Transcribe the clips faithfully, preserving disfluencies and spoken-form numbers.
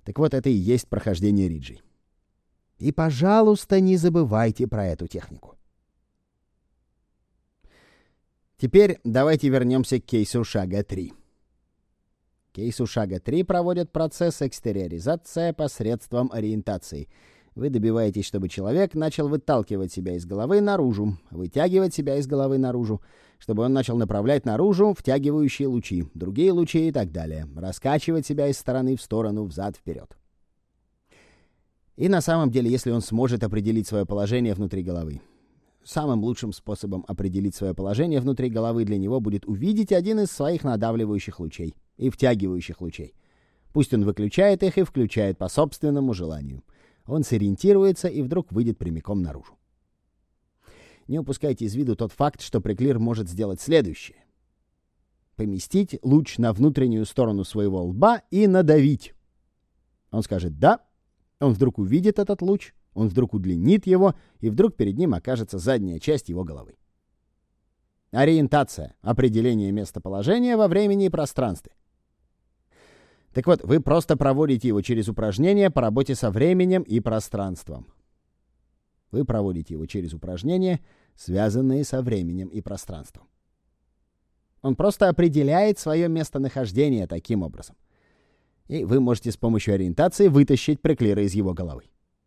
Так вот, это и есть прохождение риджей. И, пожалуйста, не забывайте про эту технику. Теперь давайте вернемся к кейсу шага три. К кейсу шага три проводят процесс экстериоризация посредством ориентации. Вы добиваетесь, чтобы человек начал выталкивать себя из головы наружу, вытягивать себя из головы наружу, чтобы он начал направлять наружу втягивающие лучи, другие лучи и так далее, раскачивать себя из стороны в сторону, взад-вперед. И на самом деле, если он сможет определить свое положение внутри головы, самым лучшим способом определить свое положение внутри головы для него будет увидеть один из своих надавливающих лучей и втягивающих лучей. Пусть он выключает их и включает по собственному желанию. Он сориентируется и вдруг выйдет прямиком наружу. Не упускайте из виду тот факт, что Преклир может сделать следующее. Поместить луч на внутреннюю сторону своего лба и надавить. Он скажет «да», он вдруг увидит этот луч, он вдруг удлинит его, и вдруг перед ним окажется задняя часть его головы. Ориентация — определение местоположения во времени и пространстве. Так вот, вы просто проводите его через упражнения по работе со временем и пространством. Вы проводите его через упражнения, связанные со временем и пространством. Он просто определяет свое местонахождение таким образом. И вы можете с помощью ориентации вытащить Преклира из его головы.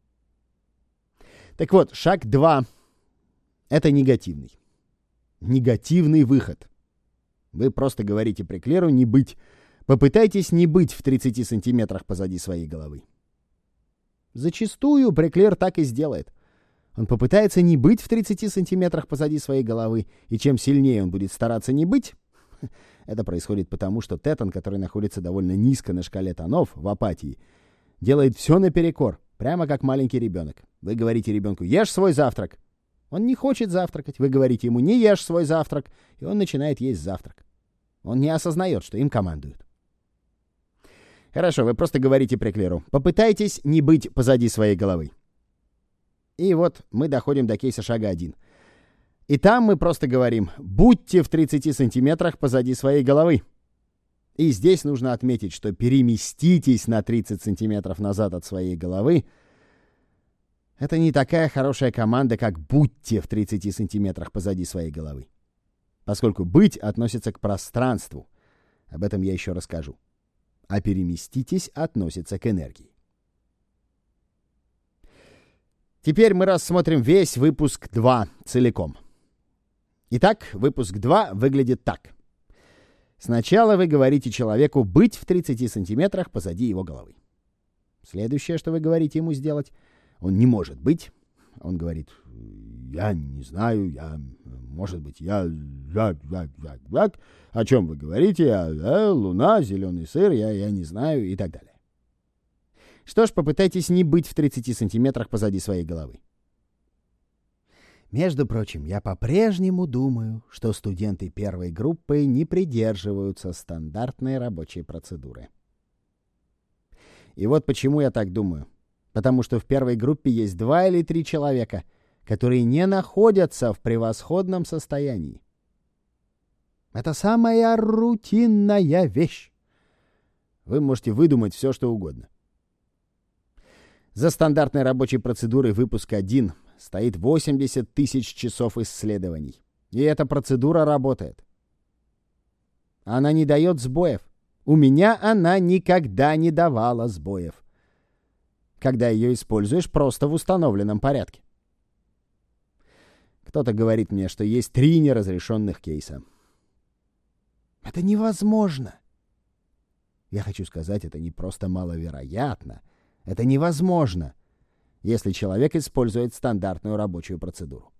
Так вот, шаг два — это негативный. Негативный выход. Вы просто говорите Преклиру не быть. Попытайтесь не быть в тридцати сантиметрах позади своей головы. Зачастую Преклир так и сделает. Он попытается не быть в тридцати сантиметрах позади своей головы, и чем сильнее он будет стараться не быть, это происходит потому, что тетан, который находится довольно низко на шкале тонов, в апатии, делает все наперекор, прямо как маленький ребенок. Вы говорите ребенку «ешь свой завтрак». Он не хочет завтракать. Вы говорите ему «не ешь свой завтрак», и он начинает есть завтрак. Он не осознает, что им командуют. Хорошо, вы просто говорите Преклиру «попытайтесь не быть позади своей головы». И вот мы доходим до кейса шага один. И там мы просто говорим «будьте в тридцати сантиметрах позади своей головы». И здесь нужно отметить, что переместитесь на тридцать сантиметров назад от своей головы. Это не такая хорошая команда, как «будьте в тридцати сантиметрах позади своей головы». Поскольку «быть» относится к пространству. Об этом я еще расскажу. А «переместитесь» относится к энергии. Теперь мы рассмотрим весь выпуск два целиком. Итак, выпуск два выглядит так. Сначала вы говорите человеку быть в тридцати сантиметрах позади его головы. Следующее, что вы говорите ему сделать, он не может быть. Он говорит, я не знаю, я, может быть, я, я, я, я, я. О чем вы говорите? Я, я, луна, зеленый сыр, я, я не знаю и так далее. Что ж, попытайтесь не быть в тридцати сантиметрах позади своей головы. Между прочим, я по-прежнему думаю, что студенты первой группы не придерживаются стандартной рабочей процедуры. И вот почему я так думаю. Потому что в первой группе есть два или три человека, которые не находятся в превосходном состоянии. Это самая рутинная вещь. Вы можете выдумать все, что угодно. За стандартной рабочей процедурой выпуска один стоит восемьдесят тысяч часов исследований. И эта процедура работает. Она не дает сбоев. У меня она никогда не давала сбоев, когда ее используешь просто в установленном порядке. Кто-то говорит мне, что есть три неразрешенных кейса. Это невозможно. Я хочу сказать, это не просто маловероятно. Это невозможно, если человек использует стандартную рабочую процедуру.